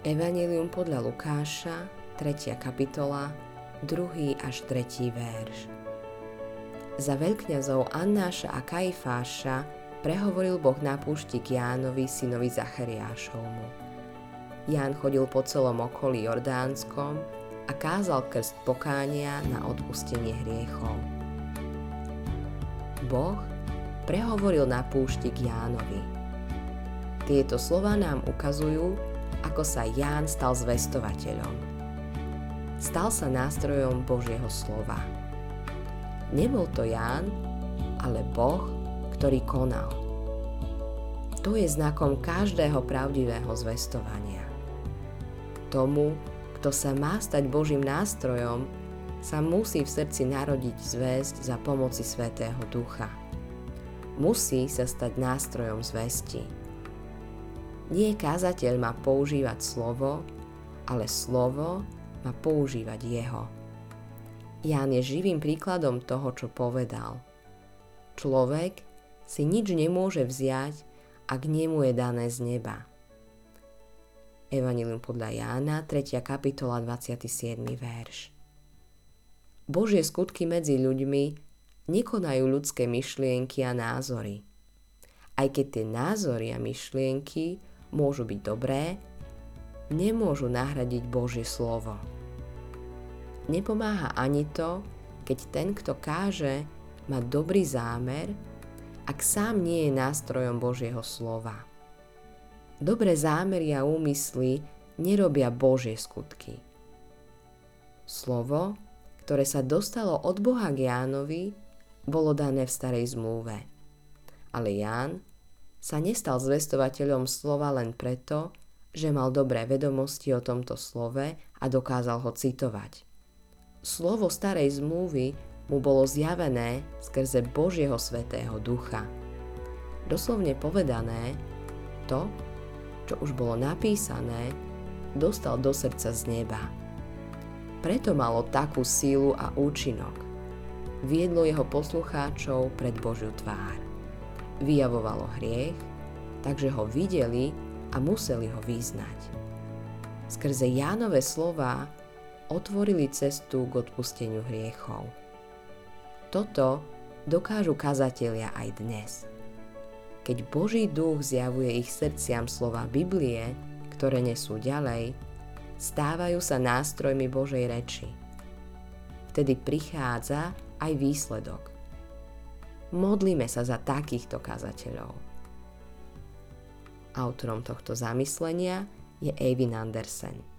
Evanjelium podľa Lukáša, 3. kapitola, 2. až 3. verš. Za veľkňazov Annáša a Kajfáša prehovoril Boh na púšti k Jánovi, synovi Zachariášovmu. Ján chodil po celom okolí Jordánskom a kázal krst pokánia na odpustenie hriechov. Boh prehovoril na púšti k Jánovi. Tieto slová nám ukazujú, ako sa Ján stal zvestovateľom. Stal sa nástrojom Božieho slova. Nebol to Ján, ale Boh, ktorý konal. To je znakom každého pravdivého zvestovania. Tomu, kto sa má stať Božím nástrojom, sa musí v srdci narodiť zvesť za pomoci Svätého Ducha. Musí sa stať nástrojom zvesti. Nie kázateľ má používať slovo, ale slovo má používať jeho. Ján je živým príkladom toho, čo povedal. Človek si nič nemôže vziať, ak nie mu je dané z neba. Evanjelium podľa Jána, 3. kapitola, 27. verš. Božie skutky medzi ľuďmi nekonajú ľudské myšlienky a názory. Aj keď tie názory a myšlienky môžu byť dobré, nemôžu nahradiť Božie slovo. Nepomáha ani to, keď ten, kto káže, má dobrý zámer, ak sám nie je nástrojom Božieho slova. Dobré zámery a úmysly nerobia Božie skutky. Slovo, ktoré sa dostalo od Boha k Jánovi, bolo dané v starej zmluve. Ale Ján sa nestal zvestovateľom slova len preto, že mal dobré vedomosti o tomto slove a dokázal ho citovať. Slovo starej zmluvy mu bolo zjavené skrze Božieho Svätého Ducha. Doslovne povedané, to, čo už bolo napísané, dostal do srdca z neba. Preto malo takú sílu a účinok. Viedlo jeho poslucháčov pred Božiu tvár. Vyjavovalo hriech, takže ho videli a museli ho vyznať. Skrze Jánove slová otvorili cestu k odpusteniu hriechov. Toto dokážu kazatelia aj dnes. Keď Boží duch zjavuje ich srdciam slova Biblie, ktoré nesú ďalej, stávajú sa nástrojmi Božej reči. Vtedy prichádza aj výsledok. Modlíme sa za takýchto kazateľov. Autorom tohto zamyslenia je Eivind Andersen.